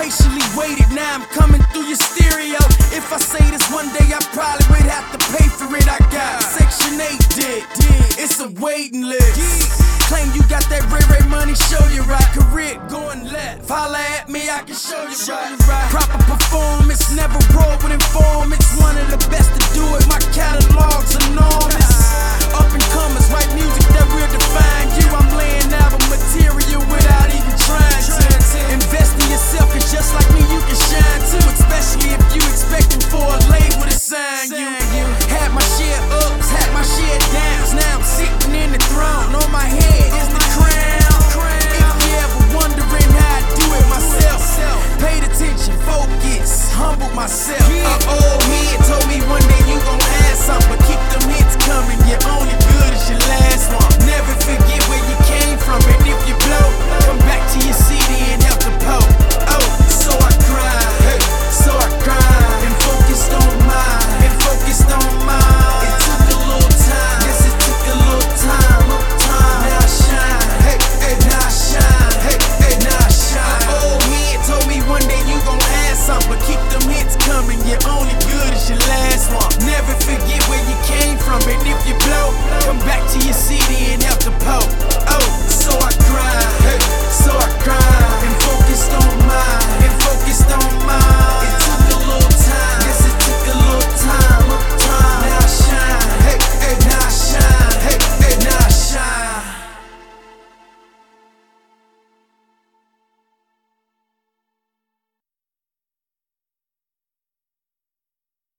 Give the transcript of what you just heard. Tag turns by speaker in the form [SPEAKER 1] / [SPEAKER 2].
[SPEAKER 1] patiently waited, now I'm coming through your stereo. If I say this one day, I probably would have to pay for it. I got Section 8 dick, it's a waiting list. Claim you got that Ray money, show you right. Career going left, holla at me, I can show you right. Proper performance, never raw with informants. One of the best to do it, my catalog's enormous. Up and comers, write music that will define you. I'm laying album material without even trying to.